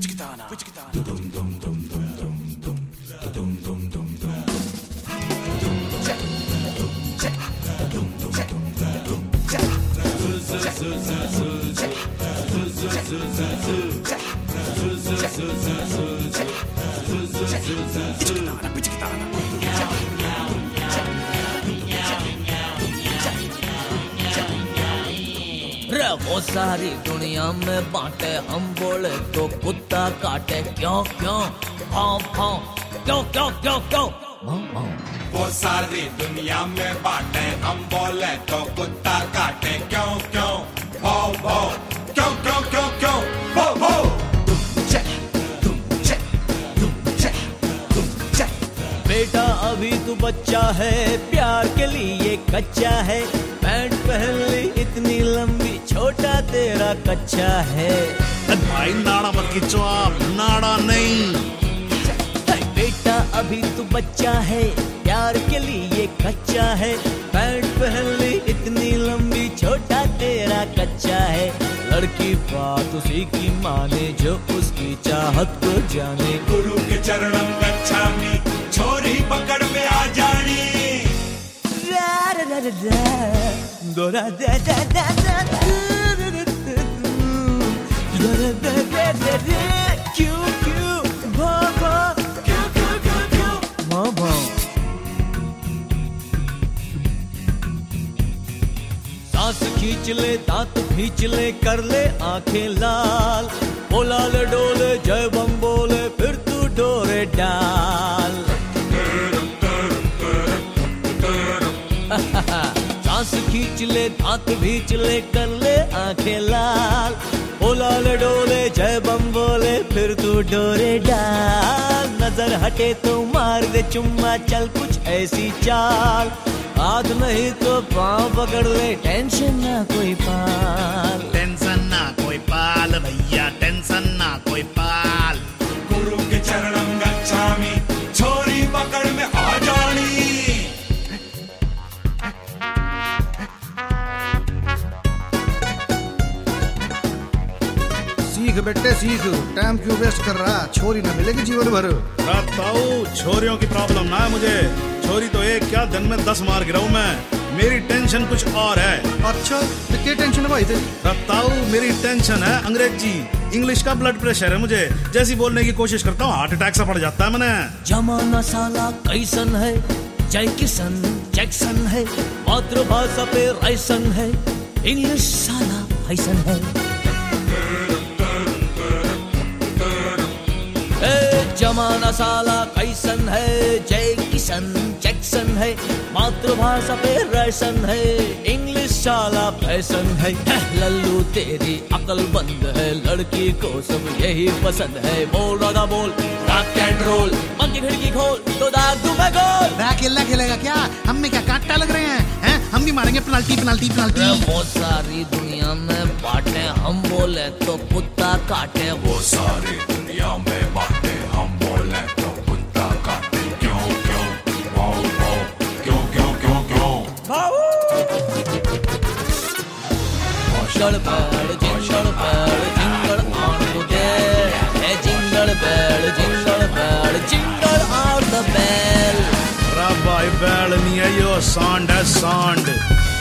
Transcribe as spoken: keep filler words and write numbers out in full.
वो सारी दुनिया में बांटे हम बोले तो कुत्ता काटे क्यों क्यों भाव भाव क्यों क्यों क्यों क्यों वो सारी दुनिया में बांटे हम बोले तो कुत्ता काटे क्यों क्यों भाव भाव क्यों क्यों क्यों क्यों भाव भाव बेटा अभी तू बच्चा है प्यार के लिए कच्चा है पैंट पहन ली इतनी लंबी छोटा तेरा कच्चा है भाई नाड़ा मत खींचो आप नाड़ा नहीं बेटा अभी तू बच्चा है प्यार के लिए कच्चा है पैंट पहन ली इतनी लंबी छोटा तेरा कच्चा है लड़की बात उसी की माने जो उसकी चाहत को जाने गुरु के चरणों गच्छामि छोरी पकड़ में आ जानी दोरा दे दे दे दे क्यों क्यों बाबा क्यों क्यों क्यों क्यों बाबा सांस खींच ले दांत खींच ले कर ले आंखें लाल बोला ले डोले जय बम बोले फिर तू डोरे डाल सांस खींच ले दांत खींच ले कर ले आंखें लाल बोला ले डोले जय बम बोले फिर तू डोरे डाल नजर हटे तो मार दे चुम्मा चल कुछ ऐसी चाल हाथ नहीं तो पाँव पकड़ ले टेंशन ना कोई पाल टेंशन ना कोई पाल भैया टेंशन ना कोई पाल गुरु के चरणों गच्छामि छोरी पकड़ में आ जानी सीख बेटे सीख टाइम क्यों वेस्ट कर रहा छोरी ना मिलेगी जीवन भर ताऊ छोरियों की प्रॉब्लम ना है मुझे छोरी तो एक क्या दिन में दस मार गिरा हूं मैं मेरी टेंशन कुछ और है अच्छा तो क्या टेंशन है भाई तेरी ताऊ मेरी टेंशन है अंग्रेजी इंग्लिश का ब्लड प्रेशर है मुझे जैसी बोलने की कोशिश करता हूँ हार्ट अटैक सा पड़ जाता है मैंने जमाना साला कैसन है जय किशन जैक्सन है मातृभाषा पे राइसन है इंग्लिश साला ऐसन है जमाना साला कैसन है जय किशन जैक्सन है मातृभाषा पे राइसन है इंग्लिश साला फैशन है लल्लू तेरी अकल बंद है लड़की को सब यही पसंद है बोल राधा बोल रॉक एंड रोल मन की खिड़की खोल तो दाग दूं मैं गोल अकेला खेलेगा क्या हम में क्या कांटा लग रहे हैं हैं हम भी मारेंगे पेनल्टी पेनल्टी पेनल्टी वो सारी दुनिया में बांटे हम बोले तो कुत्ता काटे वो सारी दुनिया में बांटे हम बोले तो कुत्ता काटे क्यों क्यों वाओ वाओ क्यों क्यों क्यों क्यों jingle bell jingle bell jingle on the bell है jingle bell jingle bell jingle on the bell भाई बैल नहीं है यो सांड है सांड